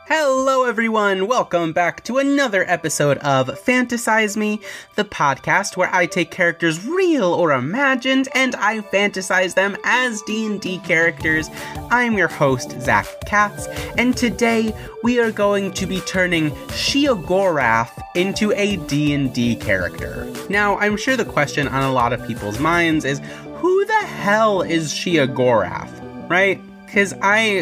Hello everyone, welcome back to another episode of Fantasize Me, the podcast where I take characters real or imagined and I fantasize them as D&D characters. I'm your host, Zach Katz, and today we are going to be turning Sheogorath into a D&D character. Now, I'm sure the question on a lot of people's minds is, who the hell is Sheogorath, right? Because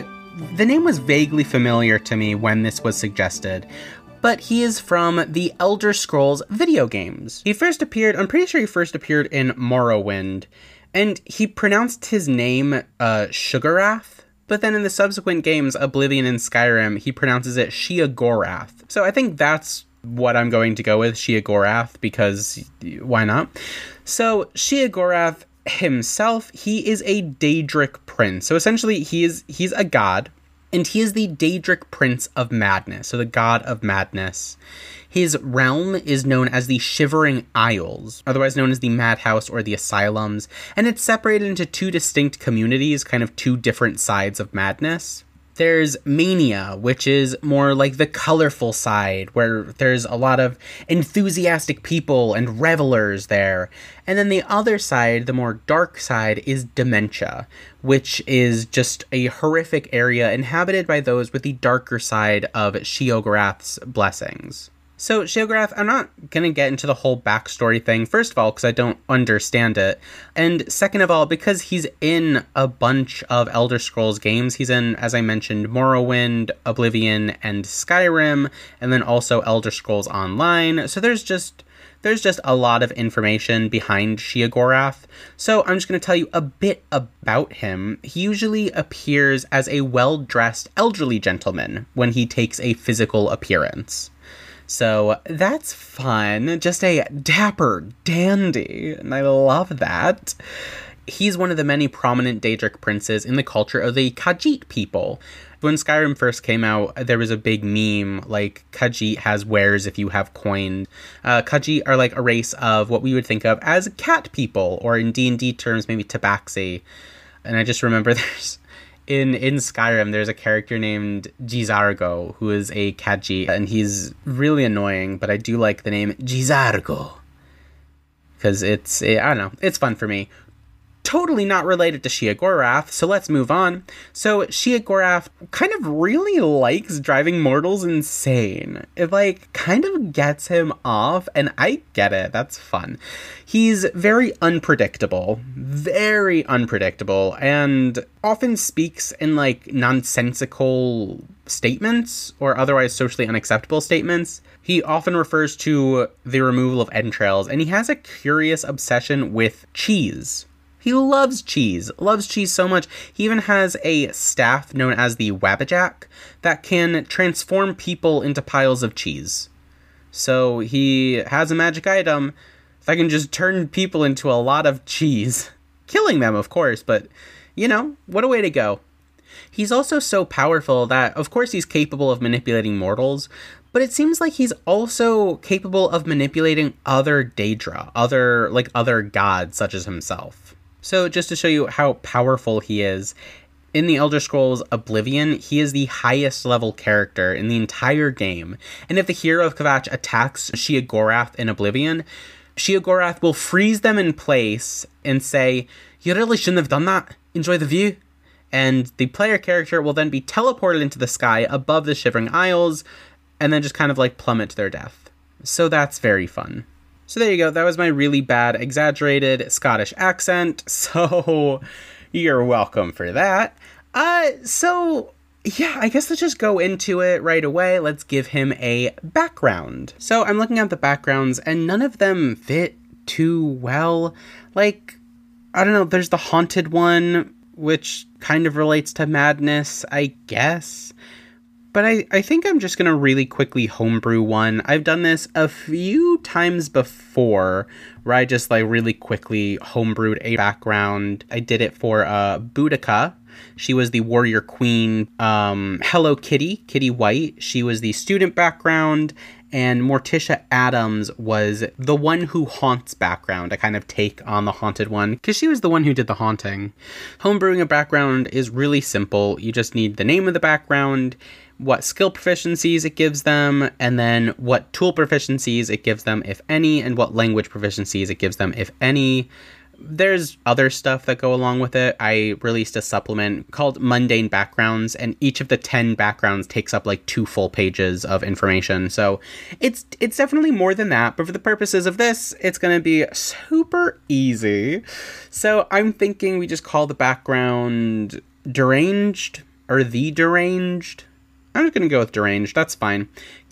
the name was vaguely familiar to me when this was suggested, but he is from the Elder Scrolls video games. I'm pretty sure he first appeared in Morrowind, and he pronounced his name Sugarath, but then in the subsequent games, Oblivion and Skyrim, he pronounces it Sheogorath. So I think that's what I'm going to go with, Sheogorath, because why not? So Sheogorath himself, he is a Daedric prince. So essentially he's a god, and he is the Daedric Prince of Madness, so the god of madness. His realm is known as the Shivering Isles, otherwise known as the Madhouse or the Asylums, and it's separated into two distinct communities, kind of two different sides of madness. There's Mania, which is more like the colorful side, where there's a lot of enthusiastic people and revelers there. And then the other side, the more dark side, is Dementia, which is just a horrific area inhabited by those with the darker side of Sheogorath's blessings. So Sheogorath, I'm not going to get into the whole backstory thing, first of all, because I don't understand it, and second of all, because he's in a bunch of Elder Scrolls games. He's in, as I mentioned, Morrowind, Oblivion, and Skyrim, and then also Elder Scrolls Online, so there's just a lot of information behind Sheogorath. So I'm just going to tell you a bit about him. He usually appears as a well-dressed elderly gentleman when he takes a physical appearance. So that's fun, just a dapper dandy, and I love that. He's one of the many prominent Daedric princes in the culture of the Khajiit people. When Skyrim first came out, there was a big meme, like, Khajiit has wares if you have coin. Khajiit are like a race of what we would think of as cat people, or in D&D terms, maybe tabaxi. And I just remember In Skyrim, there's a character named J'zargo, who is a Khajiit, and he's really annoying, but I do like the name J'zargo, because it's fun for me. Totally not related to Sheogorath, so let's move on. So Sheogorath kind of really likes driving mortals insane. It, kind of gets him off, and I get it, that's fun. He's very unpredictable, and often speaks in, nonsensical statements, or otherwise socially unacceptable statements. He often refers to the removal of entrails, and he has a curious obsession with cheese. He loves cheese so much. He even has a staff known as the Wabbajack that can transform people into piles of cheese. So he has a magic item that can just turn people into a lot of cheese. Killing them, of course, but, what a way to go. He's also so powerful that, of course, he's capable of manipulating mortals, but it seems like he's also capable of manipulating other Daedra, other gods such as himself. So just to show you how powerful he is, in the Elder Scrolls Oblivion, he is the highest level character in the entire game. And if the hero of Kvatch attacks Sheogorath in Oblivion, Sheogorath will freeze them in place and say, "You really shouldn't have done that. Enjoy the view." And the player character will then be teleported into the sky above the Shivering Isles and then just kind of plummet to their death. So that's very fun. So there you go, that was my really bad, exaggerated Scottish accent, so you're welcome for that. So yeah, I guess let's just go into it right away. Let's give him a background. So I'm looking at the backgrounds, and none of them fit too well. I don't know, there's the haunted one, which kind of relates to madness, I guess. But I think I'm just going to really quickly homebrew one. I've done this a few times before, where I just really quickly homebrewed a background. I did it for Boudica. She was the warrior queen. Hello Kitty, Kitty White. She was the student background. And Morticia Adams was the one who haunts background. I kind of take on the haunted one, because she was the one who did the haunting. Homebrewing a background is really simple. You just need the name of the background, what skill proficiencies it gives them, and then what tool proficiencies it gives them, if any, and what language proficiencies it gives them, if any. There's other stuff that go along with it. I released a supplement called Mundane Backgrounds, and each of the 10 backgrounds takes up like 2 full pages of information. So it's definitely more than that, but for the purposes of this, it's going to be super easy. So I'm thinking we just call the background Deranged, or The Deranged. I'm just going to go with Deranged. That's fine.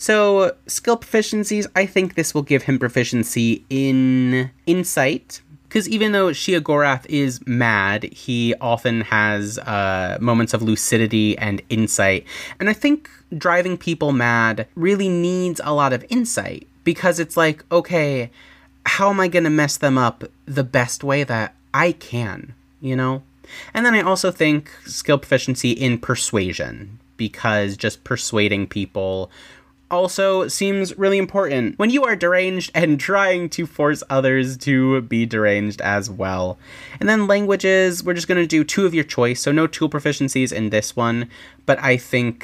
So skill proficiencies, I think this will give him proficiency in Insight. Because even though Sheogorath is mad, he often has moments of lucidity and insight. And I think driving people mad really needs a lot of insight. Because it's like, okay, how am I going to mess them up the best way that I can, you know? And then I also think skill proficiency in Persuasion. Because just persuading people also seems really important when you are deranged and trying to force others to be deranged as well. And then languages, we're just going to do 2 of your choice, so no tool proficiencies in this one, but I think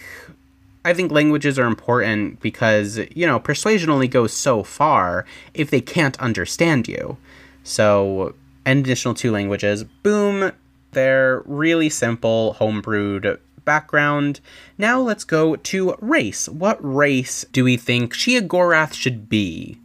languages are important because, you know, persuasion only goes so far if they can't understand you. So, an additional 2 languages, boom, they're really simple, homebrewed background. Now let's go to race. What race do we think Sheogorath should be?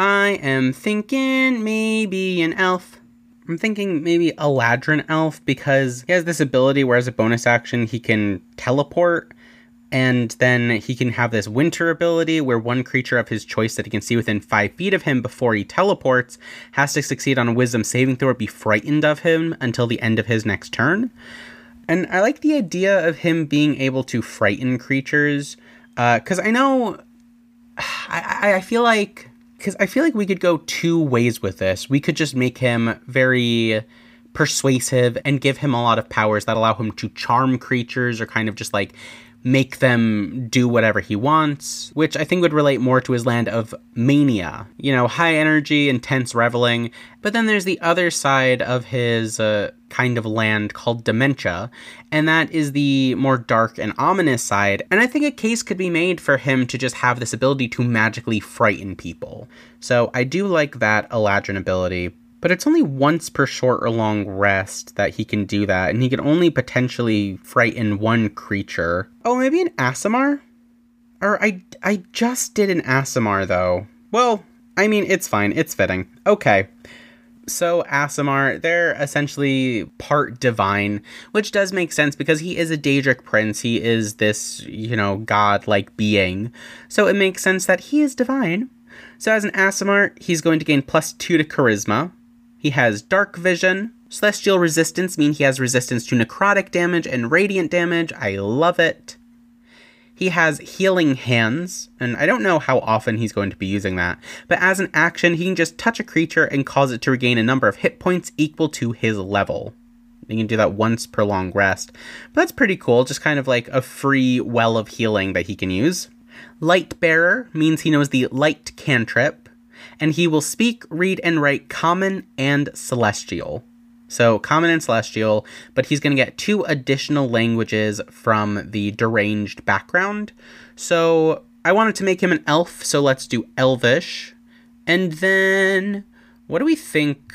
I am thinking maybe an elf. I'm thinking maybe a Ladrin elf because he has this ability where as a bonus action he can teleport, and then he can have this winter ability where one creature of his choice that he can see within 5 feet of him before he teleports has to succeed on a wisdom saving throw or be frightened of him until the end of his next turn. And I like the idea of him being able to frighten creatures, because I know, I feel like we could go 2 ways with this. We could just make him very persuasive and give him a lot of powers that allow him to charm creatures or kind of just like make them do whatever he wants, which I think would relate more to his land of mania, you know, high energy, intense reveling. But then there's the other side of his kind of land called dementia, and that is the more dark and ominous side. And I think a case could be made for him to just have this ability to magically frighten people. So I do like that Eladrin ability. But it's only once per short or long rest that he can do that, and he can only potentially frighten 1 creature. Oh, maybe an Aasimar? Or I just did an Aasimar, though. Well, I mean, it's fine. It's fitting. Okay. So Aasimar, they're essentially part divine, which does make sense because he is a Daedric prince. He is this, you know, god-like being. So it makes sense that he is divine. So as an Aasimar, he's going to gain +2 to charisma. He has dark vision. Celestial resistance means he has resistance to necrotic damage and radiant damage. I love it. He has healing hands, and I don't know how often he's going to be using that, but as an action, he can just touch a creature and cause it to regain a number of hit points equal to his level. He can do that once per long rest. But that's pretty cool, just kind of like a free well of healing that he can use. Light Bearer means he knows the light cantrip, and he will speak, read, and write Common and Celestial. So Common and Celestial, but he's going to get 2 additional languages from the deranged background. So I wanted to make him an elf, so let's do Elvish. And then what do we think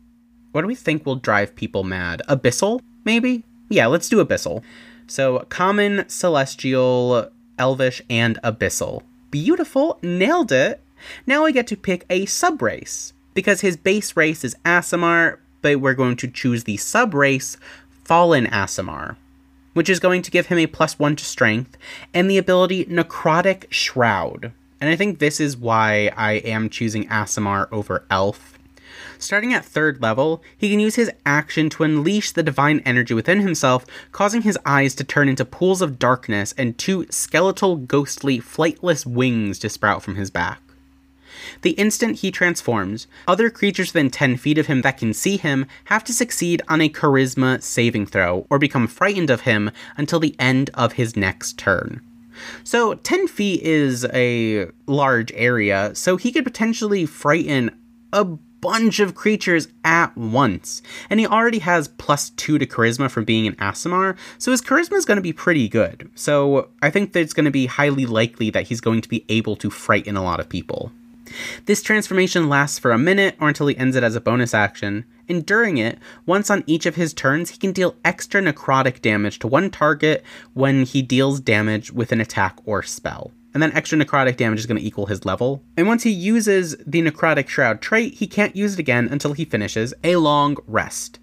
will drive people mad? Abyssal, maybe? Yeah, let's do Abyssal. So Common, Celestial, Elvish, and Abyssal. Beautiful, nailed it. Now I get to pick a sub-race, because his base race is Aasimar, but we're going to choose the sub-race Fallen Aasimar, which is going to give him a +1 to strength, and the ability Necrotic Shroud. And I think this is why I am choosing Aasimar over Elf. Starting at 3rd level, he can use his action to unleash the divine energy within himself, causing his eyes to turn into pools of darkness and 2 skeletal, ghostly, flightless wings to sprout from his back. The instant he transforms, other creatures within 10 feet of him that can see him have to succeed on a charisma saving throw or become frightened of him until the end of his next turn. So 10 feet is a large area, so he could potentially frighten a bunch of creatures at once. And he already has +2 to charisma from being an Aasimar, so his charisma is going to be pretty good. So I think that it's going to be highly likely that he's going to be able to frighten a lot of people. This transformation lasts for a minute or until he ends it as a bonus action, and during it, once on each of his turns, he can deal extra necrotic damage to one target when he deals damage with an attack or spell. And then extra necrotic damage is going to equal his level. And once he uses the Necrotic Shroud trait, he can't use it again until he finishes a long rest.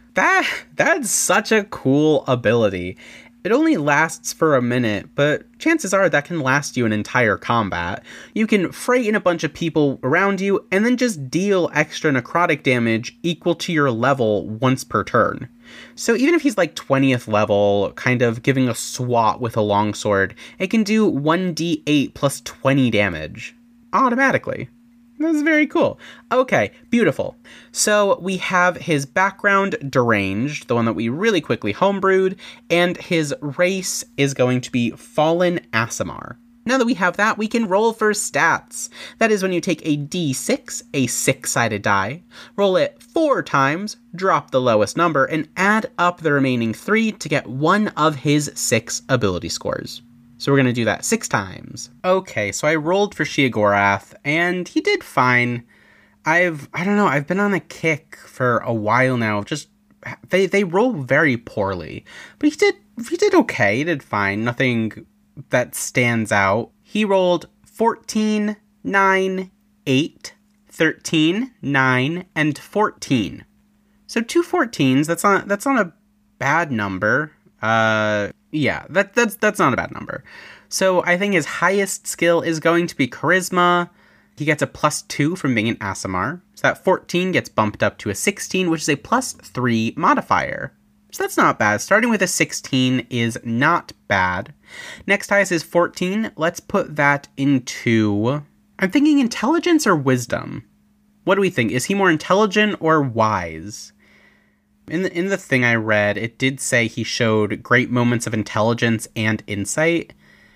That's such a cool ability. It only lasts for a minute, but chances are that can last you an entire combat. You can frighten a bunch of people around you and then just deal extra necrotic damage equal to your level once per turn. So even if he's like 20th level, kind of giving a swat with a longsword, it can do 1d8 plus 20 damage automatically. That's very cool. Okay, beautiful. So we have his background deranged, the one that we really quickly homebrewed, and his race is going to be Fallen Aasimar. Now that we have that, we can roll for stats. That is when you take a d6, a 6-sided die, roll it 4 times, drop the lowest number, and add up the remaining 3 to get one of his 6 ability scores. So we're going to do that 6 times. Okay, so I rolled for Sheogorath, and he did fine. I don't know, I've been on a kick for a while now. Just, they roll very poorly. But he did okay, he did fine. Nothing that stands out. He rolled 14, 9, 8, 13, 9, and 14. So 2 14s, that's not a bad number. Yeah, that's not a bad number. So I think his highest skill is going to be Charisma. He gets a +2 from being an Aasimar. So that 14 gets bumped up to a 16, which is a +3 modifier. So that's not bad. Starting with a 16 is not bad. Next highest is 14. Let's put that into... I'm thinking intelligence or wisdom. What do we think? Is he more intelligent or wise? In the thing I read, it did say he showed great moments of intelligence and insight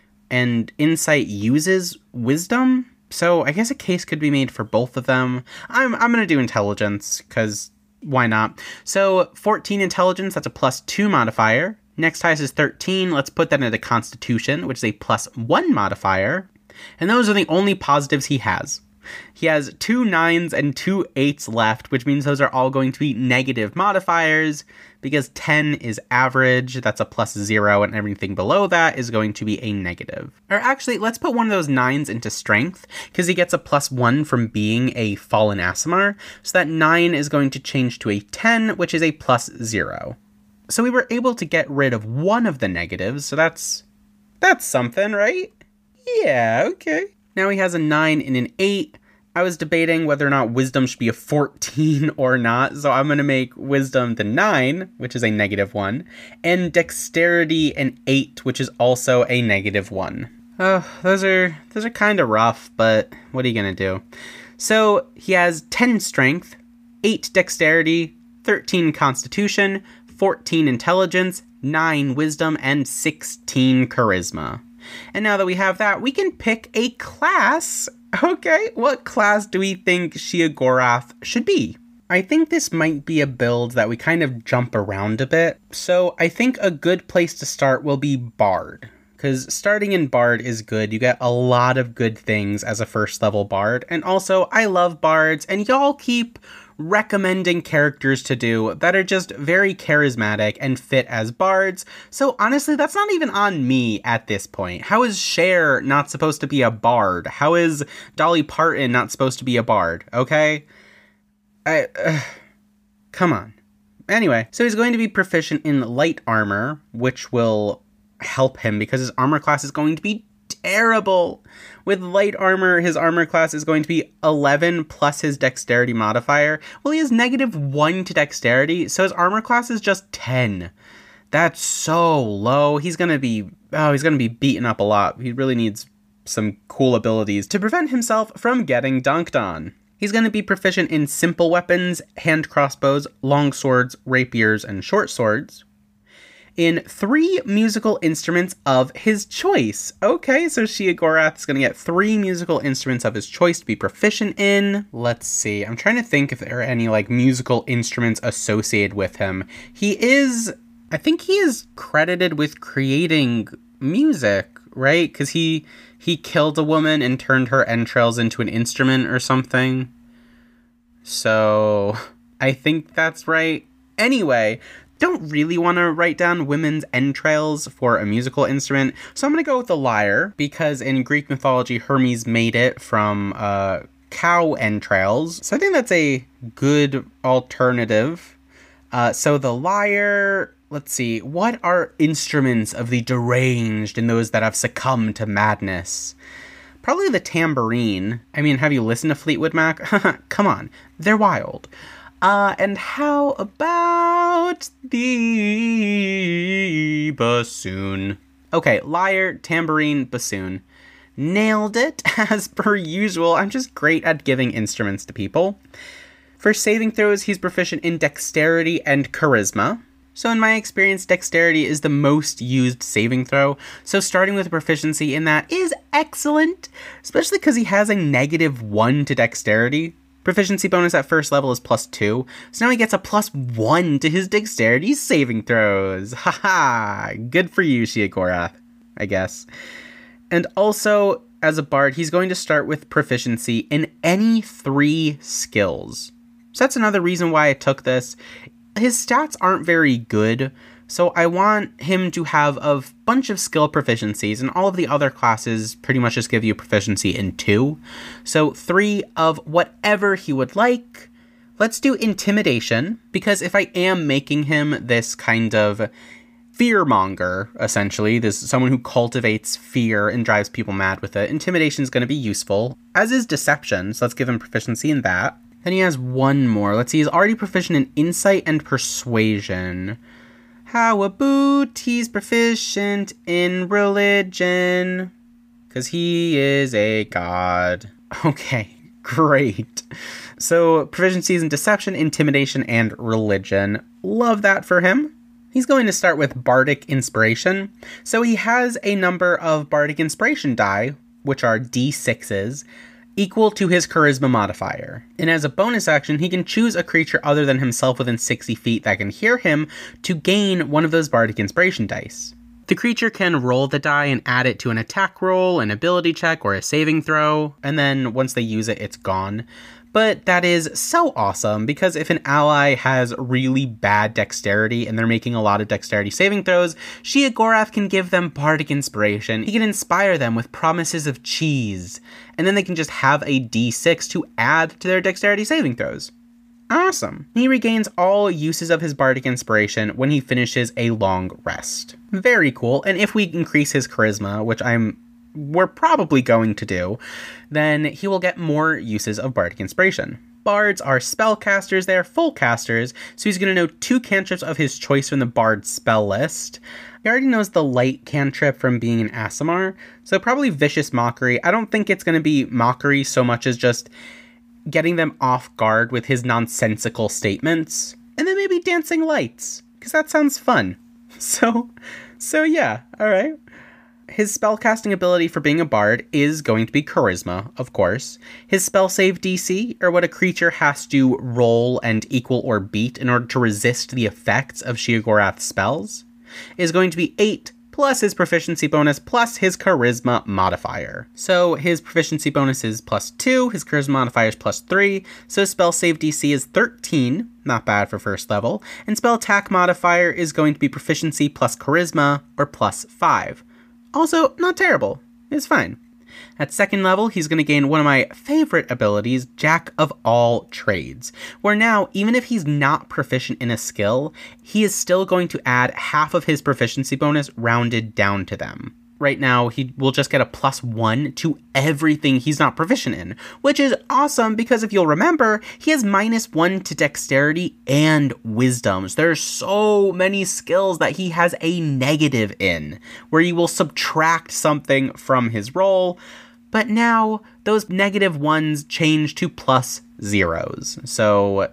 insight uses wisdom, so I guess a case could be made for both of them. I'm gonna do intelligence, because why not? So 14 intelligence, that's a +2 modifier. Next highest is 13, let's put that into constitution, which is a +1 modifier, and those are the only positives he has. He has 2 9s and 2 8s left, which means those are all going to be negative modifiers, because 10 is average, that's a +0, and everything below that is going to be a negative. Or actually, let's put one of those 9s into strength, because he gets a +1 from being a Fallen Aasimar, so that 9 is going to change to a 10, which is a +0. So we were able to get rid of one of the negatives, so that's something, right? Yeah, okay. Now he has a 9 and an 8. I was debating whether or not wisdom should be a 14 or not, so I'm going to make wisdom the 9, which is a -1, and dexterity an 8, which is also a -1. Oh, those are kind of rough, but what are you going to do? So he has 10 strength, 8 dexterity, 13 constitution, 14 intelligence, 9 wisdom, and 16 charisma. And now that we have that, we can pick a class. Okay, what class do we think Sheogorath should be? I think this might be a build that we kind of jump around a bit. So I think a good place to start will be Bard. Because starting in Bard is good. You get a lot of good things as a first level Bard. And also, I love Bards, and y'all keep recommending characters to do that are just very charismatic and fit as bards. So honestly, that's not even on me at this point. How is Cher not supposed to be a bard? How is Dolly Parton not supposed to be a bard? Okay? Come on. Anyway, so he's going to be proficient in light armor, which will help him because his armor class is going to be terrible. With light armor, his armor class is going to be 11 plus his dexterity modifier. Well, he has -1 to dexterity, so his armor class is just 10. That's so low. He's going to be beaten up a lot. He really needs some cool abilities to prevent himself from getting dunked on. He's going to be proficient in simple weapons, hand crossbows, long swords, rapiers, and short swords. in 3 musical instruments of his choice. Okay, so Sheogorath is going to get 3 musical instruments of his choice to be proficient in. Let's see. I'm trying to think if there are any, like, musical instruments associated with him. I think he is credited with creating music, right? Because he killed a woman and turned her entrails into an instrument or something. So I think that's right. Anyway, don't really want to write down women's entrails for a musical instrument, so I'm going to go with the lyre, because in Greek mythology, Hermes made it from cow entrails. So I think that's a good alternative. So the lyre... Let's see, what are instruments of the deranged and those that have succumbed to madness? Probably the tambourine. I mean, have you listened to Fleetwood Mac? Come on, they're wild. And how about the bassoon? Okay, lyre, tambourine, bassoon. Nailed it, as per usual. I'm just great at giving instruments to people. For saving throws, he's proficient in dexterity and charisma. So in my experience, dexterity is the most used saving throw, so starting with a proficiency in that is excellent, especially because he has a -1 to dexterity. Proficiency bonus at first level is +2, so now he gets a +1 to his dexterity saving throws. Haha, good for you, Sheogorath, I guess. And also, as a bard, he's going to start with proficiency in any 3 skills. So that's another reason why I took this. His stats aren't very good, so I want him to have a bunch of skill proficiencies, and all of the other classes pretty much just give you proficiency in 2. So 3 of whatever he would like. Let's do intimidation, because if I am making him this kind of fearmonger, essentially, this someone who cultivates fear and drives people mad with it, intimidation is going to be useful, as is deception, so let's give him proficiency in that. Then he has 1 more. Let's see, he's already proficient in insight and persuasion. How about he's proficient in religion? Because he is a god. Okay, great. So proficiencies in deception, intimidation, and religion. Love that for him. He's going to start with Bardic Inspiration. So he has a number of Bardic Inspiration die, which are D6s, equal to his charisma modifier. And as a bonus action, he can choose a creature other than himself within 60 feet that can hear him to gain one of those Bardic Inspiration dice. The creature can roll the die and add it to an attack roll, an ability check, or a saving throw, and then once they use it, it's gone. But that is so awesome, because if an ally has really bad dexterity and they're making a lot of dexterity saving throws, Sheogorath can give them Bardic Inspiration. He can inspire them with promises of cheese, and then they can just have a D6 to add to their dexterity saving throws. Awesome. He regains all uses of his Bardic Inspiration when he finishes a long rest. Very cool, and if we increase his charisma, which we're probably going to do, then he will get more uses of Bardic Inspiration. Bards are spellcasters, they are full casters, so he's going to know 2 cantrips of his choice from the Bard spell list. He already knows the light cantrip from being an Aasimar, so probably Vicious Mockery. I don't think it's going to be Mockery so much as just getting them off guard with his nonsensical statements. And then maybe Dancing Lights, because that sounds fun. So yeah, alright. His spellcasting ability for being a bard is going to be Charisma, of course. His spell save DC, or what a creature has to roll and equal or beat in order to resist the effects of Sheogorath's spells, is going to be 8, plus his proficiency bonus, plus his Charisma modifier. So his proficiency bonus is +2, his Charisma modifier is +3, so his spell save DC is 13, not bad for first level, and spell attack modifier is going to be proficiency plus Charisma, or +5. Also, not terrible. It's fine. At second level, he's going to gain one of my favorite abilities, Jack of All Trades, where now, even if he's not proficient in a skill, he is still going to add half of his proficiency bonus rounded down to them. Right now, he will just get a +1 to everything he's not proficient in, which is awesome because if you'll remember, he has -1 to dexterity and wisdom. So there are so many skills that he has a negative in, where you will subtract something from his roll, but now those -1s change to +0s. So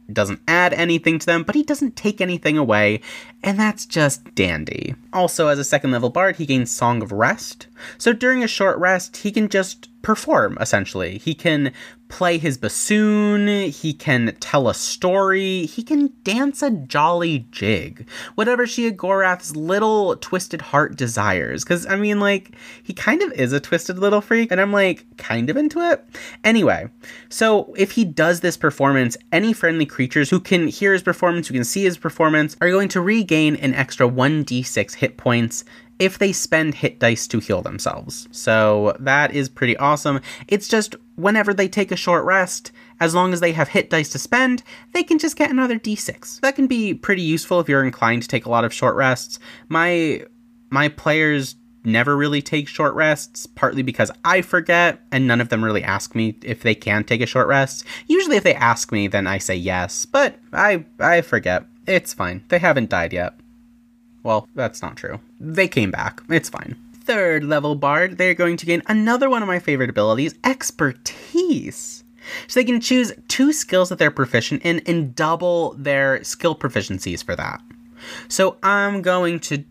doesn't add anything to them, but he doesn't take anything away, and that's just dandy. Also, as a second level bard, he gains Song of Rest. So during a short rest, he can just perform, essentially. He can play his bassoon, he can tell a story, he can dance a jolly jig. Whatever Sheogorath's little twisted heart desires. Because, I mean, like, he kind of is a twisted little freak, and I'm, like, kind of into it. Anyway, so if he does this performance, any friendly creatures who can hear his performance, who can see his performance, are going to regain an extra 1d6 hit points if they spend hit dice to heal themselves. So that is pretty awesome. It's just whenever they take a short rest, as long as they have hit dice to spend, they can just get another d6. That can be pretty useful if you're inclined to take a lot of short rests. My players never really take short rests, partly because I forget, and none of them really ask me if they can take a short rest. Usually if they ask me, then I say yes, but I forget. It's fine. They haven't died yet. Well, that's not true. They came back. It's fine. Third level bard, they're going to gain another one of my favorite abilities, Expertise. So they can choose 2 skills that they're proficient in and double their skill proficiencies for that. So I'm going to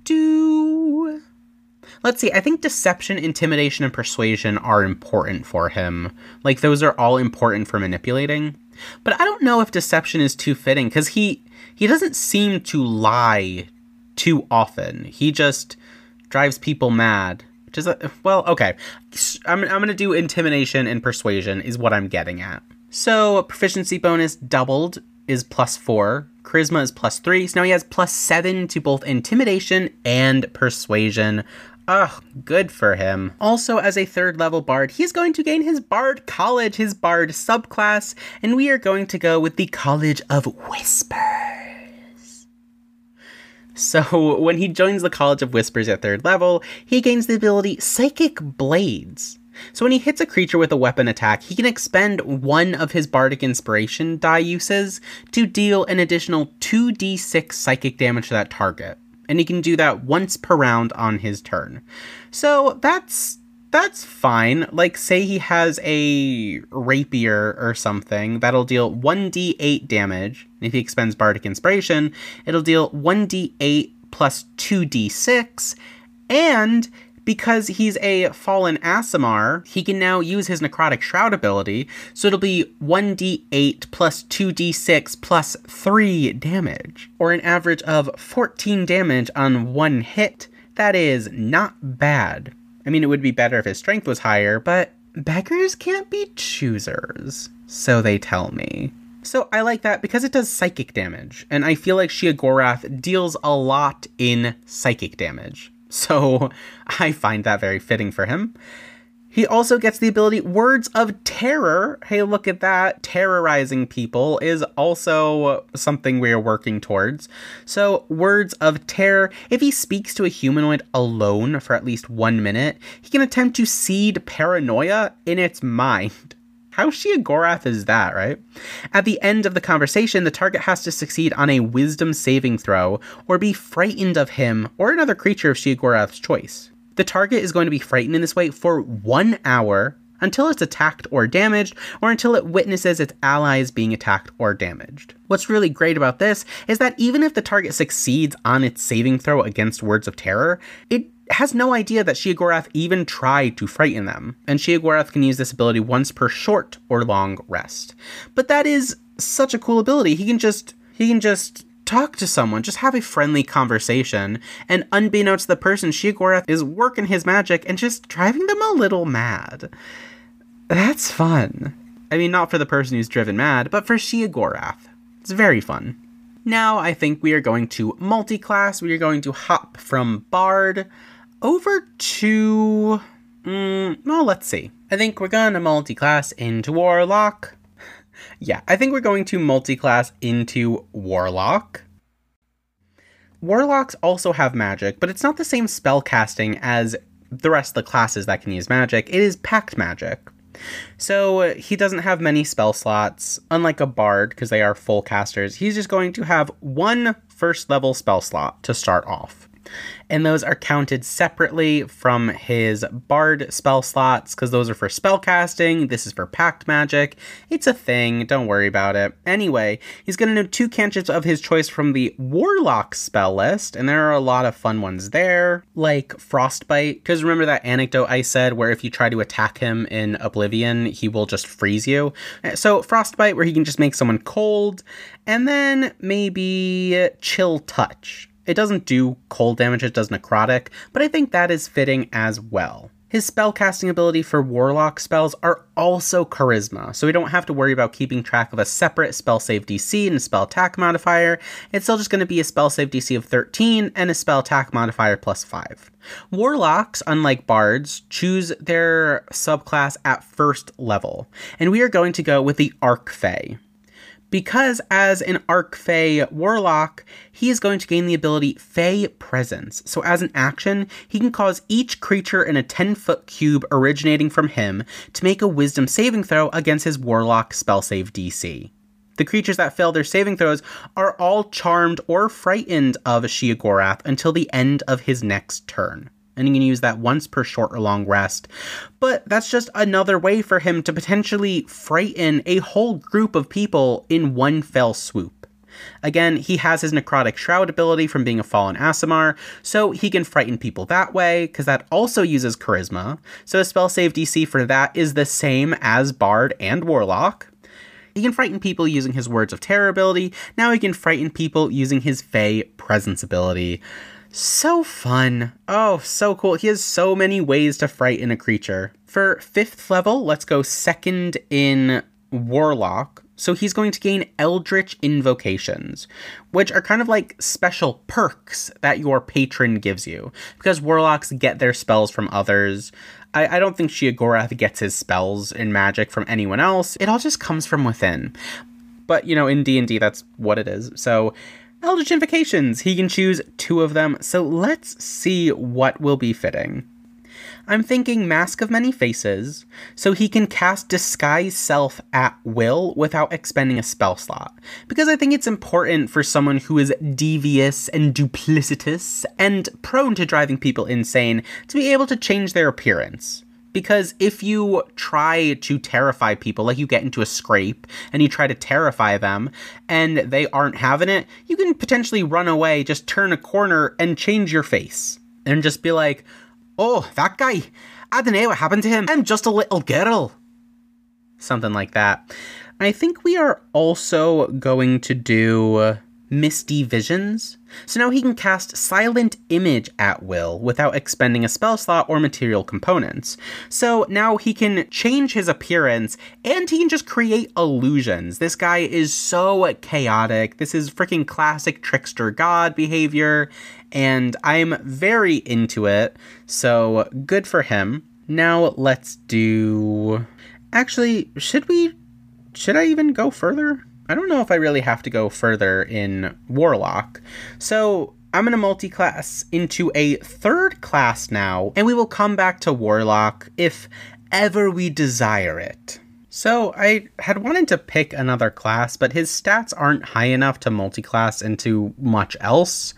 do... Let's see, I think Deception, Intimidation, and Persuasion are important for him. Like, those are all important for manipulating. But I don't know if Deception is too fitting, because he doesn't seem to lie too often. He just drives people mad. Which is, well, okay. I'm going to do Intimidation and Persuasion is what I'm getting at. So, proficiency bonus doubled is +4. Charisma is +3. So now he has +7 to both Intimidation and Persuasion. Ugh, good for him. Also, as a third level bard, he's going to gain his Bard College, his Bard subclass, and we are going to go with the College of Whispers. So when he joins the College of Whispers at 3rd level, he gains the ability Psychic Blades. So when he hits a creature with a weapon attack, he can expend one of his Bardic Inspiration die uses to deal an additional 2d6 psychic damage to that target. And he can do that once per round on his turn. So that's fine. Like, say he has a rapier or something, that'll deal 1d8 damage. And if he expends Bardic Inspiration, it'll deal 1d8 plus 2d6. And because he's a Fallen Aasimar, he can now use his Necrotic Shroud ability, so it'll be 1d8 plus 2d6 plus 3 damage, or an average of 14 damage on one hit. That is not bad. I mean, it would be better if his strength was higher, but beggars can't be choosers, so they tell me. So I like that because it does psychic damage, and I feel like Sheogorath deals a lot in psychic damage. So I find that very fitting for him. He also gets the ability Words of Terror. Hey, look at that. Terrorizing people is also something we're working towards. So Words of Terror, if he speaks to a humanoid alone for at least 1 minute, he can attempt to seed paranoia in its mind. How Sheogorath is that, right? At the end of the conversation, the target has to succeed on a wisdom saving throw or be frightened of him or another creature of Sheogorath's choice. The target is going to be frightened in this way for 1 hour until it's attacked or damaged, or until it witnesses its allies being attacked or damaged. What's really great about this is that even if the target succeeds on its saving throw against Words of Terror, it has no idea that Sheogorath even tried to frighten them, and Sheogorath can use this ability once per short or long rest. But that is such a cool ability. He can just talk to someone, just have a friendly conversation, and unbeknownst to the person, Sheogorath is working his magic and just driving them a little mad. That's fun. I mean, not for the person who's driven mad, but for Sheogorath. It's very fun. Now I think we are going to multi-class. We are going to hop from Bard over to... well, let's see. I think we're going to multi-class into Warlock. Yeah, I think we're going to multi-class into Warlock. Warlocks also have magic, but it's not the same spell casting as the rest of the classes that can use magic. It is pact magic. So he doesn't have many spell slots, unlike a bard, because they are full casters. He's just going to have one first level spell slot to start off. And those are counted separately from his Bard spell slots, because those are for spellcasting. This is for Pact Magic. It's a thing. Don't worry about it. Anyway, he's going to know 2 cantrips of his choice from the Warlock spell list, and there are a lot of fun ones there, like Frostbite, because remember that anecdote I said where if you try to attack him in Oblivion, he will just freeze you? So Frostbite, where he can just make someone cold, and then maybe Chill Touch. It doesn't do cold damage, it does necrotic, but I think that is fitting as well. His spellcasting ability for Warlock spells are also Charisma, so we don't have to worry about keeping track of a separate spell save DC and a spell attack modifier. It's still just going to be a spell save DC of 13 and a spell attack modifier plus 5. Warlocks, unlike Bards, choose their subclass at first level, and we are going to go with the Archfey. Because as an Archfey Warlock, he is going to gain the ability Fey Presence. So as an action, he can cause each creature in a 10-foot cube originating from him to make a Wisdom saving throw against his Warlock spell save DC. The creatures that fail their saving throws are all charmed or frightened of Sheogorath until the end of his next turn. And you can use that once per short or long rest. But that's just another way for him to potentially frighten a whole group of people in one fell swoop. Again, he has his Necrotic Shroud ability from being a fallen Aasimar, so he can frighten people that way, because that also uses Charisma. So a spell save DC for that is the same as Bard and Warlock. He can frighten people using his Words of Terror ability. Now he can frighten people using his Fey Presence ability. So fun. Oh, so cool. He has so many ways to frighten a creature. For 5th level, let's go 2nd in Warlock. So he's going to gain Eldritch Invocations, which are kind of like special perks that your patron gives you, because Warlocks get their spells from others. I don't think Sheogorath gets his spells in Magic from anyone else. It all just comes from within. But, in D&D, that's what it is. So Eldritch Invocations, he can choose 2 of them, so let's see what will be fitting. I'm thinking Mask of Many Faces, so he can cast Disguise Self at will without expending a spell slot, because I think it's important for someone who is devious and duplicitous and prone to driving people insane to be able to change their appearance. Because if you try to terrify people, like you get into a scrape and you try to terrify them and they aren't having it, you can potentially run away, just turn a corner and change your face. And just be like, oh, that guy, I don't know what happened to him. I'm just a little girl. Something like that. I think we are also going to do Misty Visions. So now he can cast Silent Image at will without expending a spell slot or material components. So now he can change his appearance and he can just create illusions. This guy is so chaotic. This is freaking classic trickster god behavior, and I'm very into it. So good for him. Now let's do... Actually, should I even go further? I don't know if I really have to go further in Warlock. So I'm going to multi-class into a 3rd class now, and we will come back to Warlock if ever we desire it. So I had wanted to pick another class, but his stats aren't high enough to multi-class into much else.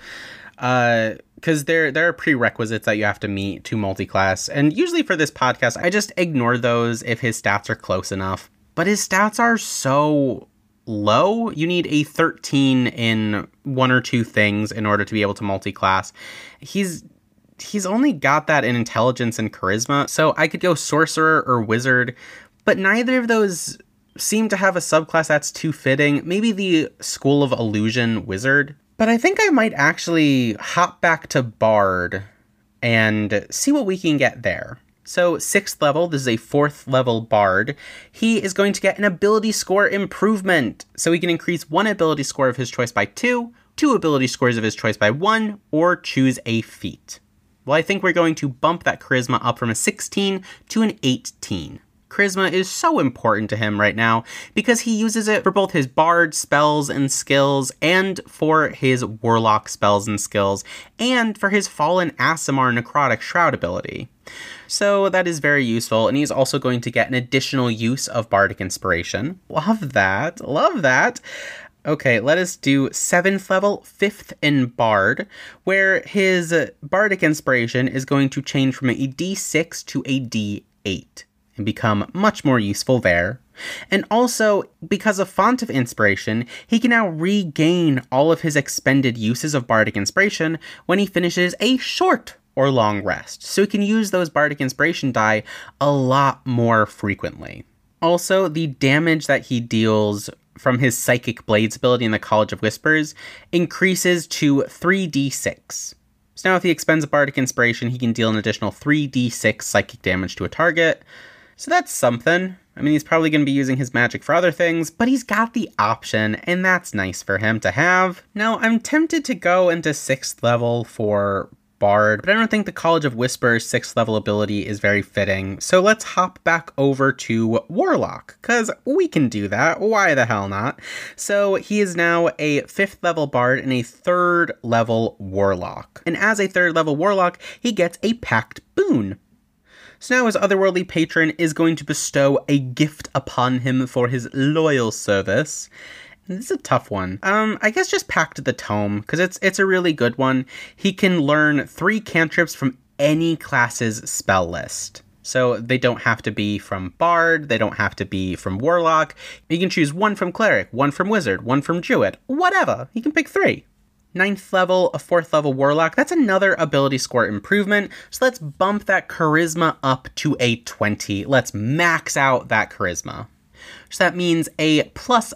Because there are prerequisites that you have to meet to multi-class. And usually for this podcast, I just ignore those if his stats are close enough. But his stats are so low. You need a 13 in 1 or 2 things in order to be able to multi-class. He's only got that in intelligence and charisma, so I could go sorcerer or wizard, but neither of those seem to have a subclass that's too fitting. Maybe the School of Illusion wizard, but I think I might actually hop back to Bard and see what we can get there. So 6th level, this is a 4th level Bard. He is going to get an ability score improvement. So he can increase 1 ability score of his choice by 2, 2 ability scores of his choice by 1, or choose a feat. Well, I think we're going to bump that charisma up from a 16 to an 18. Charisma is so important to him right now because he uses it for both his Bard spells and skills, and for his Warlock spells and skills, and for his Fallen Aasimar Necrotic Shroud ability. So that is very useful, and he's also going to get an additional use of Bardic Inspiration. Love that. Love that. Okay, let us do 7th level, 5th in Bard, where his Bardic Inspiration is going to change from a D6 to a D8 and become much more useful there. And also, because of Font of Inspiration, he can now regain all of his expended uses of Bardic Inspiration when he finishes a short or long rest. So he can use those Bardic Inspiration die a lot more frequently. Also, the damage that he deals from his Psychic Blades ability in the College of Whispers increases to 3d6. So now if he expends a Bardic Inspiration, he can deal an additional 3d6 psychic damage to a target. So that's something. I mean, he's probably going to be using his magic for other things, but he's got the option, and that's nice for him to have. Now, I'm tempted to go into 6th level for Bard, but I don't think the College of Whispers 6th level ability is very fitting, so let's hop back over to Warlock, because we can do that, why the hell not? So he is now a 5th level Bard and a 3rd level Warlock, and as a 3rd level Warlock, he gets a Pact Boon. So now his otherworldly patron is going to bestow a gift upon him for his loyal service. This is a tough one. I guess just Pact the Tome, because it's a really good one. He can learn 3 cantrips from any class's spell list. So they don't have to be from Bard, they don't have to be from Warlock. You can choose 1 from Cleric, 1 from Wizard, 1 from Druid, whatever. You can pick 3. 9th level, a 4th level Warlock, that's another ability score improvement. So let's bump that Charisma up to a 20. Let's max out that Charisma. So that means a plus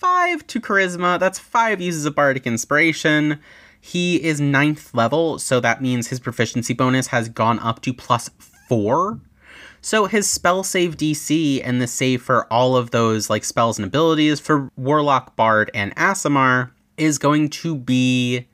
5 to Charisma. That's 5 uses of Bardic Inspiration. He is 9th level, so that means his proficiency bonus has gone up to plus 4. So his spell save DC and the save for all of those like spells and abilities for Warlock, Bard, and Aasimar is going to be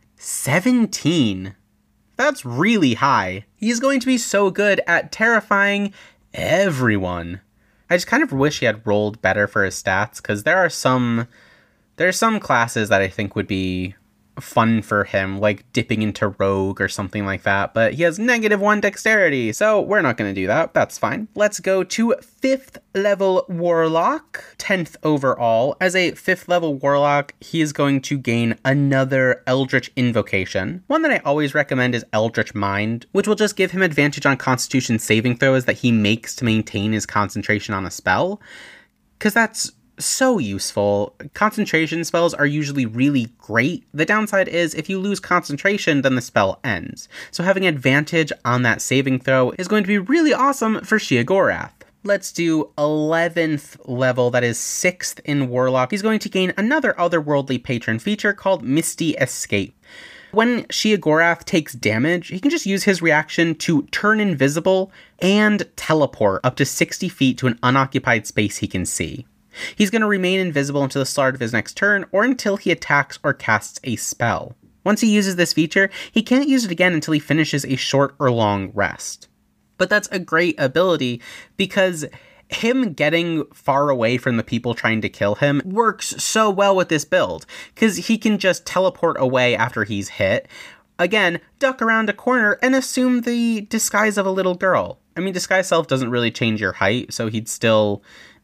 17. That's really high. He's going to be so good at terrifying everyone. I just kind of wish he had rolled better for his stats, because there are some classes that I think would be fun for him, like dipping into Rogue or something like that, but he has -1 dexterity, so we're not going to do that. That's fine. Let's go to 5th level Warlock, 10th overall. As a 5th level Warlock, he is going to gain another Eldritch Invocation. One that I always recommend is Eldritch Mind, which will just give him advantage on Constitution saving throws that he makes to maintain his concentration on a spell, because that's so useful. Concentration spells are usually really great. The downside is if you lose concentration, then the spell ends. So having advantage on that saving throw is going to be really awesome for Sheogorath. Let's do 11th level, that is 6th in Warlock. He's going to gain another otherworldly patron feature called Misty Escape. When Sheogorath takes damage, he can just use his reaction to turn invisible and teleport up to 60 feet to an unoccupied space he can see. He's going to remain invisible until the start of his next turn, or until he attacks or casts a spell. Once he uses this feature, he can't use it again until he finishes a short or long rest. But that's a great ability, because him getting far away from the people trying to kill him works so well with this build, because he can just teleport away after he's hit, again, duck around a corner and assume the disguise of a little girl. I mean, disguise self doesn't really change your height, so he'd still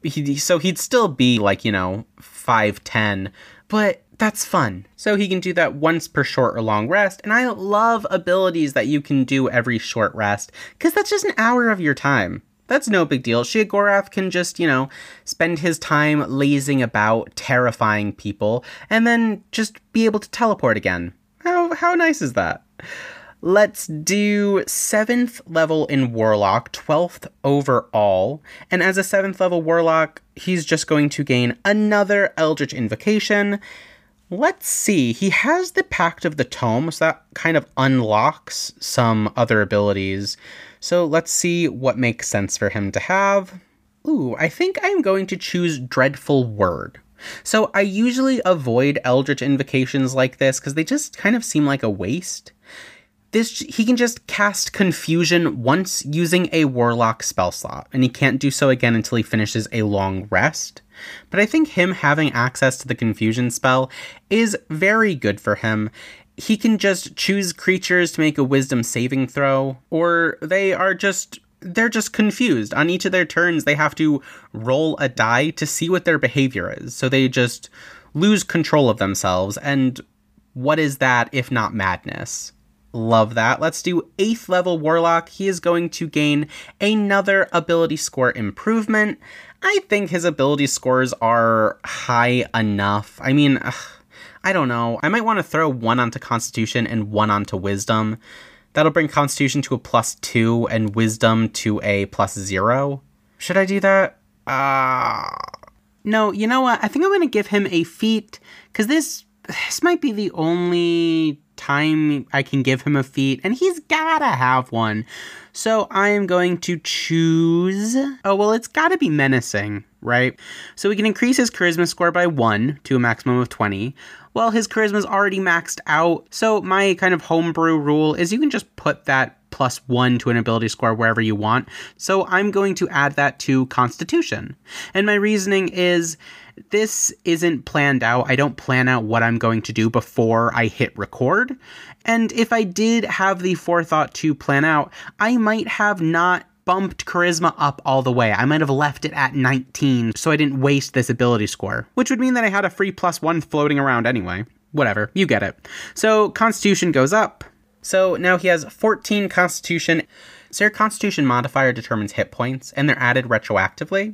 be like, 5'10", but that's fun. So he can do that once per short or long rest, and I love abilities that you can do every short rest, because that's just an hour of your time. That's no big deal. Sheogorath can just, spend his time lazing about, terrifying people, and then just be able to teleport again. How nice is that? Let's do 7th level in Warlock, 12th overall. And as a 7th level Warlock, he's just going to gain another Eldritch Invocation. Let's see, he has the Pact of the Tome, so that kind of unlocks some other abilities. So let's see what makes sense for him to have. Ooh, I think I'm going to choose Dreadful Word. So I usually avoid Eldritch Invocations like this, because they just kind of seem like a waste. He can just cast Confusion once using a Warlock spell slot, and he can't do so again until he finishes a long rest. But I think him having access to the Confusion spell is very good for him. He can just choose creatures to make a Wisdom saving throw, or they're just confused. On each of their turns, they have to roll a die to see what their behavior is. So they just lose control of themselves. And what is that if not madness? Love that. Let's do 8th level Warlock. He is going to gain another ability score improvement. I think his ability scores are high enough. I mean, I don't know. I might want to throw 1 onto Constitution and 1 onto Wisdom. That'll bring Constitution to a +2 and Wisdom to a +0. Should I do that? No, you know what? I think I'm going to give him a feat, because this might be the only time I can give him a feat, and he's gotta have one. So I am going to choose... Oh, well, it's gotta be menacing, right? So we can increase his charisma score by 1 to a maximum of 20. Well, his charisma's already maxed out, so my kind of homebrew rule is you can just put that +1 to an ability score wherever you want. So I'm going to add that to Constitution. And my reasoning is... this isn't planned out. I don't plan out what I'm going to do before I hit record. And if I did have the forethought to plan out, I might have not bumped charisma up all the way. I might have left it at 19 so I didn't waste this ability score, which would mean that I had a free +1 floating around anyway. Whatever, you get it. So Constitution goes up. So now he has 14 Constitution. So your Constitution modifier determines hit points, and they're added retroactively.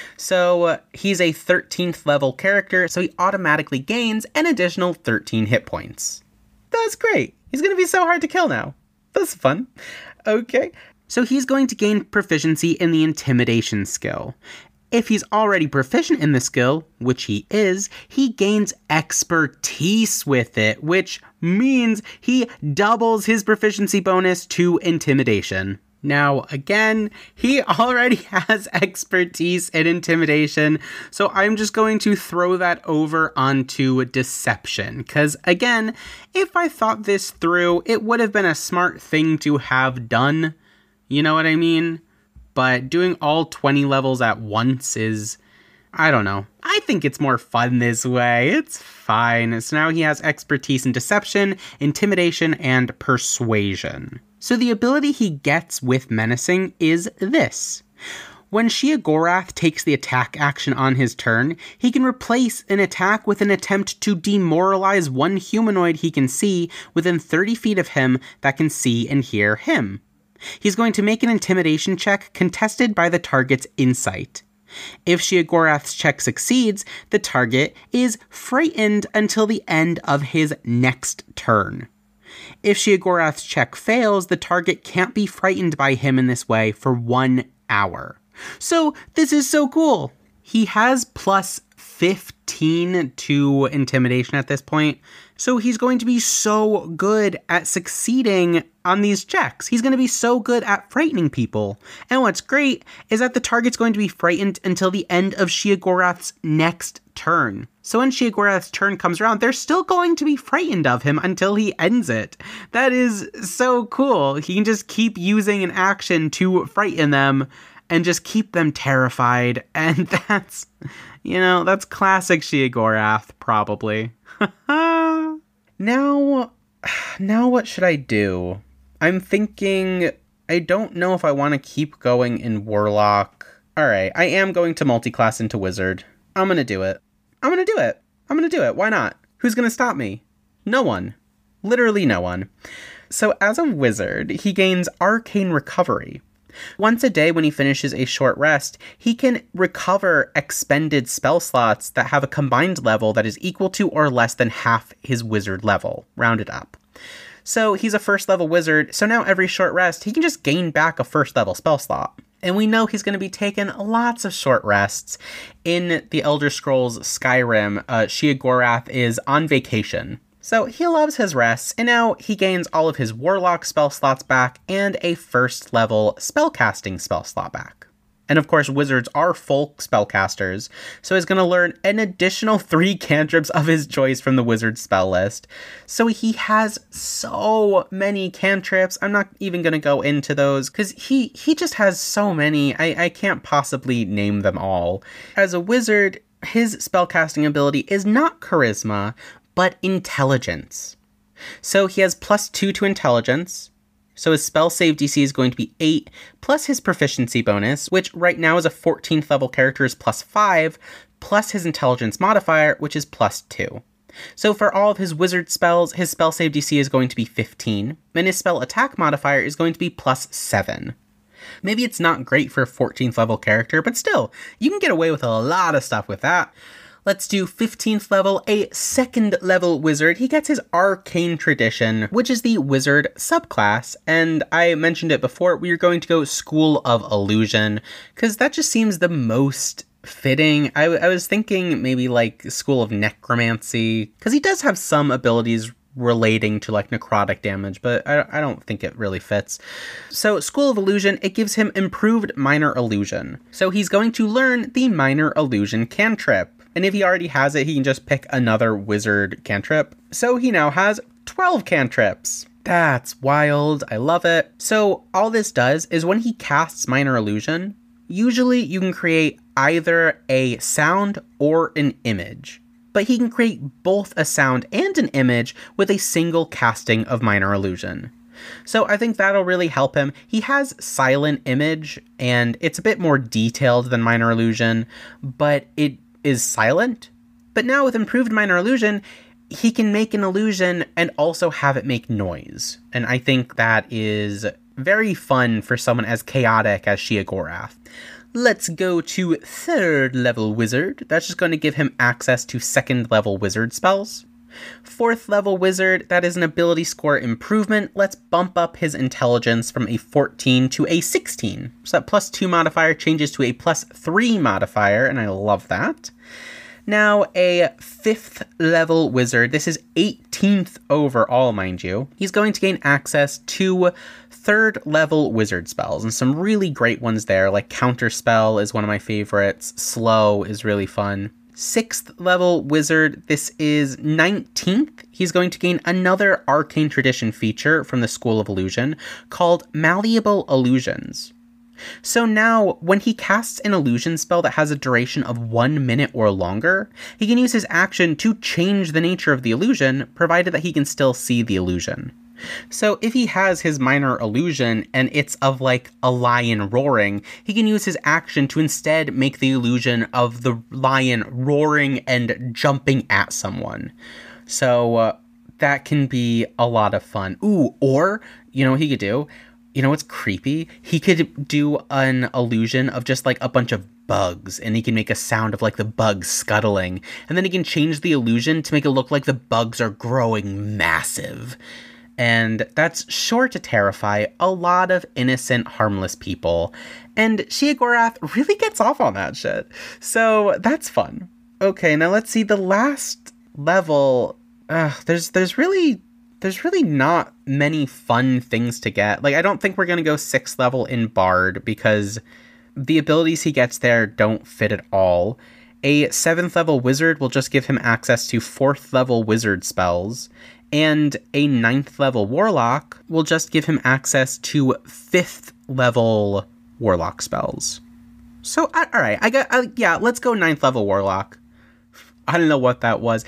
So he's a 13th level character, so he automatically gains an additional 13 hit points. That's great. He's going to be so hard to kill now. That's fun. Okay. So he's going to gain proficiency in the Intimidation skill. If he's already proficient in the skill, which he is, he gains expertise with it, which means he doubles his proficiency bonus to Intimidation. Now, again, he already has expertise in Intimidation, so I'm just going to throw that over onto Deception, because, again, if I thought this through, it would have been a smart thing to have done, you know what I mean? But doing all 20 levels at once is, I don't know. I think it's more fun this way. It's fine. So now he has expertise in Deception, Intimidation, and Persuasion. So the ability he gets with Menacing is this. When Sheogorath takes the attack action on his turn, he can replace an attack with an attempt to demoralize one humanoid he can see within 30 feet of him that can see and hear him. He's going to make an Intimidation check contested by the target's insight. If Sheogorath's check succeeds, the target is frightened until the end of his next turn. If Sheogorath's check fails, the target can't be frightened by him in this way for 1 hour. So, this is so cool! He has plus 15 to Intimidation at this point, so he's going to be so good at succeeding on these checks. He's going to be so good at frightening people. And what's great is that the target's going to be frightened until the end of Sheogorath's next turn. So when Sheogorath's turn comes around, they're still going to be frightened of him until he ends it. That is so cool. He can just keep using an action to frighten them and just keep them terrified. And that's, that's classic Sheogorath, probably. Now what should I do? I'm thinking, I don't know if I want to keep going in Warlock. Alright, I am going to multiclass into Wizard. I'm gonna do it. Why not? Who's gonna stop me? No one. Literally no one. So as a Wizard, he gains Arcane Recovery. Once a day when he finishes a short rest, he can recover expended spell slots that have a combined level that is equal to or less than half his wizard level, rounded up. So he's a first level wizard, so now every short rest, he can just gain back a first level spell slot. And we know he's going to be taking lots of short rests. In the Elder Scrolls Skyrim, Sheogorath is on vacation. So he loves his rests, and now he gains all of his Warlock spell slots back and a first level spellcasting spell slot back. And of course, wizards are full spellcasters, so he's going to learn an additional 3 cantrips of his choice from the wizard spell list. So he has so many cantrips. I'm not even going to go into those, because he just has so many. I can't possibly name them all. As a wizard, his spellcasting ability is not charisma, but intelligence. So he has +2 to intelligence. So his spell save DC is going to be 8, plus his proficiency bonus, which right now as a 14th level character is +5, plus his intelligence modifier, which is +2. So for all of his wizard spells, his spell save DC is going to be 15, and his spell attack modifier is going to be +7. Maybe it's not great for a 14th level character, but still, you can get away with a lot of stuff with that. Let's do 15th level, a 2nd level wizard. He gets his Arcane Tradition, which is the wizard subclass, and I mentioned it before, we are going to go School of Illusion, because that just seems the most fitting. I was thinking maybe like School of Necromancy, because he does have some abilities relating to like necrotic damage, but I don't think it really fits. So School of Illusion, it gives him improved Minor Illusion. So he's going to learn the Minor Illusion cantrip. And if he already has it, he can just pick another wizard cantrip. So he now has 12 cantrips. That's wild. I love it. So all this does is when he casts Minor Illusion, usually you can create either a sound or an image. But he can create both a sound and an image with a single casting of Minor Illusion. So I think that'll really help him. He has Silent Image, and it's a bit more detailed than Minor Illusion, but it is silent. But now with improved Minor Illusion, he can make an illusion and also have it make noise. And I think that is very fun for someone as chaotic as Sheogorath. Let's go to 3rd level wizard. That's just going to give him access to 2nd level wizard spells. 4th level wizard, that is an ability score improvement. Let's bump up his intelligence from a 14 to a 16. So that +2 modifier changes to a +3 modifier, and I love that. Now, a 5th level wizard, this is 18th overall, mind you. He's going to gain access to 3rd level wizard spells, and some really great ones there, like Counterspell is one of my favorites, Slow is really fun. 6th level wizard, this is 19th. He's going to gain another Arcane Tradition feature from the School of Illusion called Malleable Illusions. So now, when he casts an illusion spell that has a duration of 1 minute or longer, he can use his action to change the nature of the illusion, provided that he can still see the illusion. So if he has his Minor Illusion and it's of like a lion roaring, he can use his action to instead make the illusion of the lion roaring and jumping at someone. So that can be a lot of fun. Ooh, or, you know what he could do? You know what's creepy? He could do an illusion of just like a bunch of bugs, and he can make a sound of like the bugs scuttling, and then he can change the illusion to make it look like the bugs are growing massive. And that's sure to terrify a lot of innocent, harmless people. And Sheogorath really gets off on that shit. So that's fun. Okay, now let's see the last level. There's really not many fun things to get. Like, I don't think we're going to go 6th level in Bard because the abilities he gets there don't fit at all. A 7th level wizard will just give him access to 4th level wizard spells. And a 9th level warlock will just give him access to 5th level warlock spells. So, alright, let's go 9th level warlock. I don't know what that was.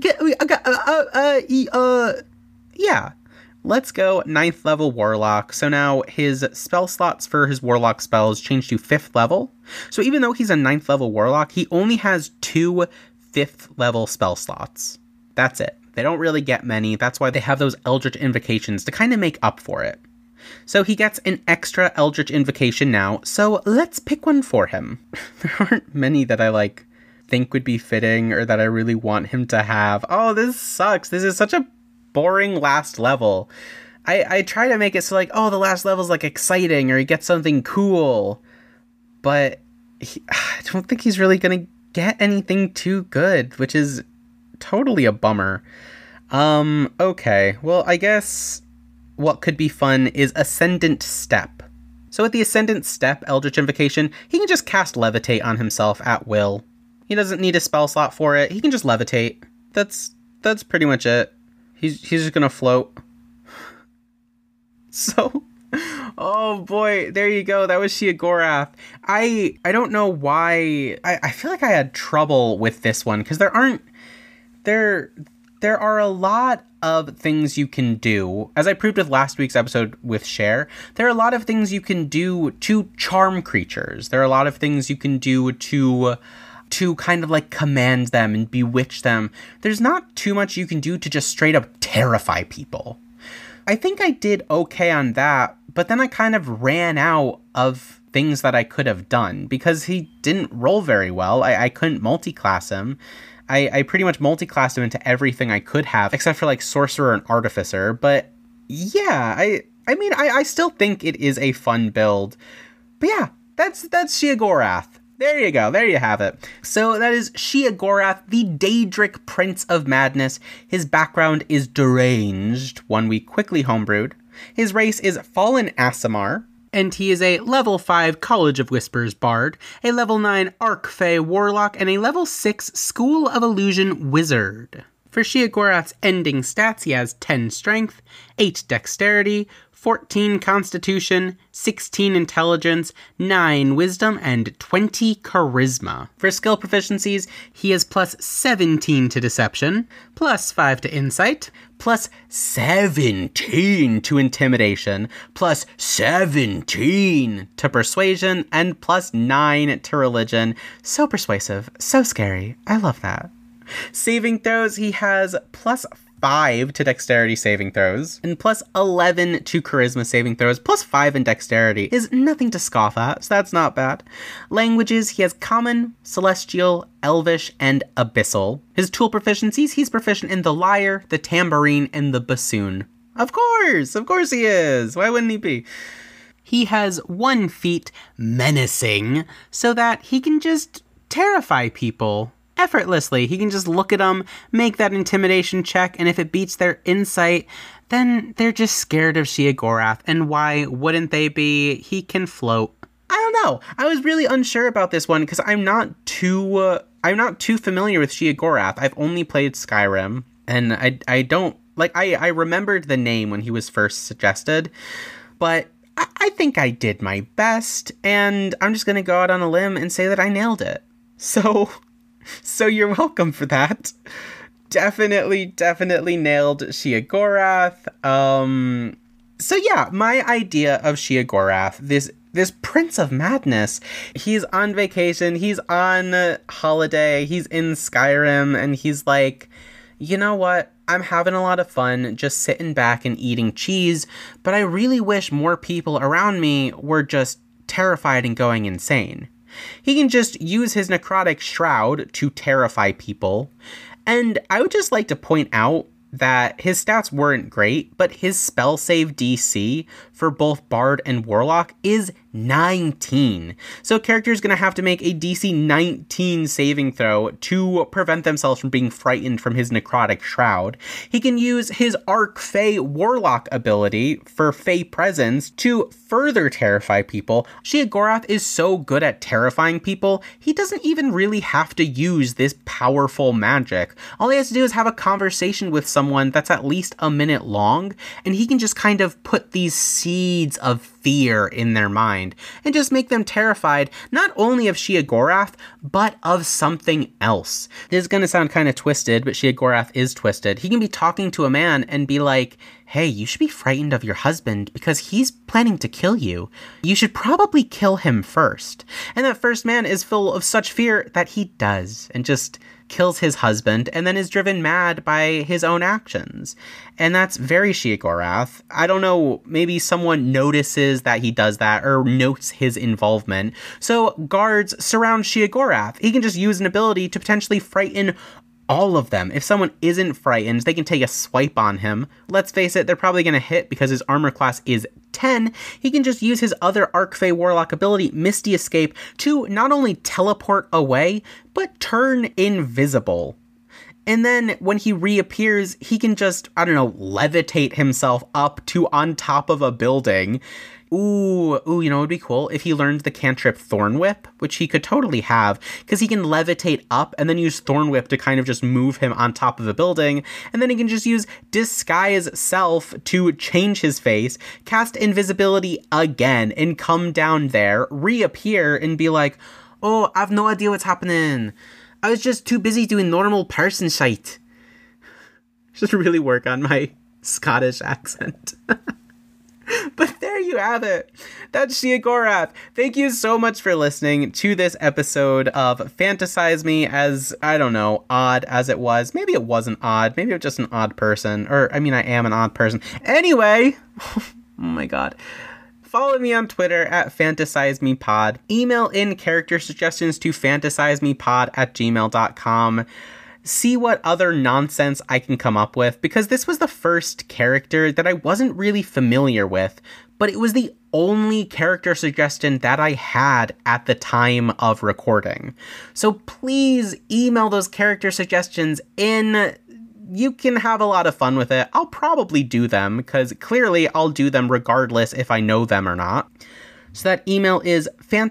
Let's go 9th level warlock. So now his spell slots for his warlock spells change to 5th level. So even though he's a 9th level warlock, he only has 2 5th level spell slots. That's it. They don't really get many. That's why they have those Eldritch Invocations to kind of make up for it. So he gets an extra Eldritch Invocation now. So let's pick one for him. There aren't many that I think would be fitting or that I really want him to have. Oh, this sucks. This is such a boring last level. I try to make it so the last level's exciting or he gets something cool. But I don't think he's really going to get anything too good, which is totally a bummer. Okay, well, I guess what could be fun is Ascendant Step. So with the Ascendant Step Eldritch Invocation, he can just cast Levitate on himself at will. He doesn't need a spell slot for it. He can just levitate. That's pretty much it. He's just gonna float. So, oh boy, there you go. That was Sheogorath. I don't know why. I feel like I had trouble with this one because there are a lot of things you can do. As I proved with last week's episode with Cher, there are a lot of things you can do to charm creatures. There are a lot of things you can do to to kind of like command them and bewitch them. There's not too much you can do to just straight up terrify people. I think I did okay on that, but then I kind of ran out of things that I could have done because he didn't roll very well. I couldn't multi-class him. I pretty much multi-classed him into everything I could have, except for like Sorcerer and Artificer. But yeah, I mean, I still think it is a fun build. But yeah, that's Sheogorath. There you go. There you have it. So that is Sheogorath, the Daedric Prince of Madness. His background is deranged, one we quickly homebrewed. His race is Fallen Aasimar, and he is a level 5 College of Whispers Bard, a level 9 Arcfey Warlock, and a level 6 School of Illusion Wizard. For Sheogorath's ending stats, he has 10 Strength, 8 Dexterity, 14 Constitution, 16 Intelligence, 9 Wisdom, and 20 Charisma. For skill proficiencies, he is plus 17 to Deception, plus 5 to Insight, plus 17 to Intimidation, plus 17 to Persuasion, and plus 9 to Religion. So persuasive, so scary. I love that. Saving throws, he has plus 5 to Dexterity saving throws, and plus 11 to Charisma saving throws, plus 5 in Dexterity is nothing to scoff at, so that's not bad. Languages, he has Common, Celestial, Elvish, and Abyssal. His tool proficiencies, he's proficient in the lyre, the tambourine, and the bassoon. Of course he is! Why wouldn't he be? He has 1 feat menacing, so that he can just terrify people effortlessly. He can just look at them, make that intimidation check, and if it beats their insight, then they're just scared of Sheogorath. And why wouldn't they be? He can float. I don't know. I was really unsure about this one because I'm not too familiar with Sheogorath. I've only played Skyrim, and I don't like. I remembered the name when he was first suggested, but I think I did my best, and I'm just gonna go out on a limb and say that I nailed it. So you're welcome for that. Definitely nailed Sheogorath. So yeah, my idea of Sheogorath, this Prince of Madness, he's on vacation, he's on holiday, he's in Skyrim, and he's like, you know what? I'm having a lot of fun just sitting back and eating cheese, but I really wish more people around me were just terrified and going insane. He can just use his Necrotic Shroud to terrify people, and I would just like to point out that his stats weren't great, but his spell save DC for both Bard and Warlock is 19. So a character is going to have to make a DC 19 saving throw to prevent themselves from being frightened from his Necrotic Shroud. He can use his Arcfey Warlock ability for Fey Presence to further terrify people. Sheogorath is so good at terrifying people, he doesn't even really have to use this powerful magic. All he has to do is have a conversation with someone that's at least a minute long, and he can just kind of put these seeds of fear in their mind and just make them terrified not only of Sheogorath, but of something else. This is going to sound kind of twisted, but Sheogorath is twisted. He can be talking to a man and be like, hey, you should be frightened of your husband because he's planning to kill you. You should probably kill him first. And that first man is full of such fear that he does, and just kills his husband, and then is driven mad by his own actions. And that's very Sheogorath. I don't know, maybe someone notices that he does that, or notes his involvement. So guards surround Sheogorath. He can just use an ability to potentially frighten all of them. If someone isn't frightened, they can take a swipe on him. Let's face it, they're probably going to hit because his armor class is 10. He can just use his other Arcfey Warlock ability, Misty Escape, to not only teleport away, but turn invisible. And then when he reappears, he can just, levitate himself up to on top of a building. Ooh, you know what would be cool? If he learned the cantrip Thorn Whip, which he could totally have, because he can levitate up and then use Thorn Whip to kind of just move him on top of a building, and then he can just use Disguise Self to change his face, cast Invisibility again, and come down there, reappear, and be like, oh, I've no idea what's happening. I was just too busy doing normal person shite. Just really work on my Scottish accent. But there you have it. That's Shia Gorath. Thank you so much for listening to this episode of Fantasize Me, as, I don't know, odd as it was. Maybe it wasn't odd. Maybe I'm just an odd person. Or, I mean, I am an odd person. Anyway, oh my god. Follow me on Twitter at FantasizeMePod. Email in character suggestions to fantasizemepod@gmail.com. See what other nonsense I can come up with, because this was the first character that I wasn't really familiar with, but it was the only character suggestion that I had at the time of recording. So please email those character suggestions in. You can have a lot of fun with it. I'll probably do them, because clearly I'll do them regardless if I know them or not. So that email is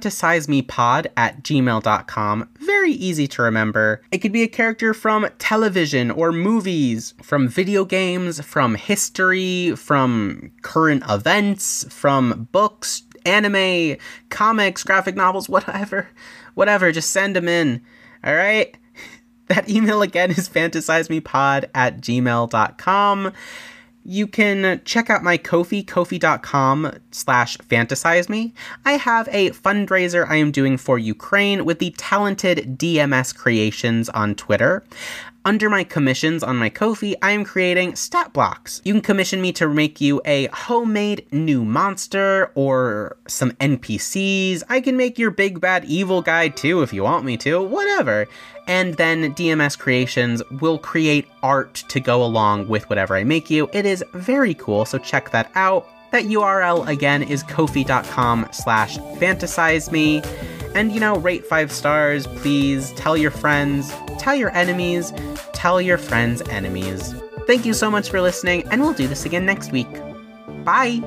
fantasizemepod@gmail.com. Very easy to remember. It could be a character from television or movies, from video games, from history, from current events, from books, anime, comics, graphic novels, whatever. Just send them in. All right? That email again is fantasizemepod@gmail.com. You can check out my Ko-fi, kofi.com/fantasizeme. I have a fundraiser I am doing for Ukraine with the talented DMS Creations on Twitter. Under my commissions on my Ko-fi, I am creating stat blocks. You can commission me to make you a homemade new monster or some NPCs. I can make your big bad evil guy too if you want me to, whatever. And then DMS Creations will create art to go along with whatever I make you. It is very cool, so check that out. That URL again is kofi.com/fantasizeme. And, rate 5 stars, please. Tell your friends, tell your enemies, tell your friends' enemies. Thank you so much for listening, and we'll do this again next week. Bye!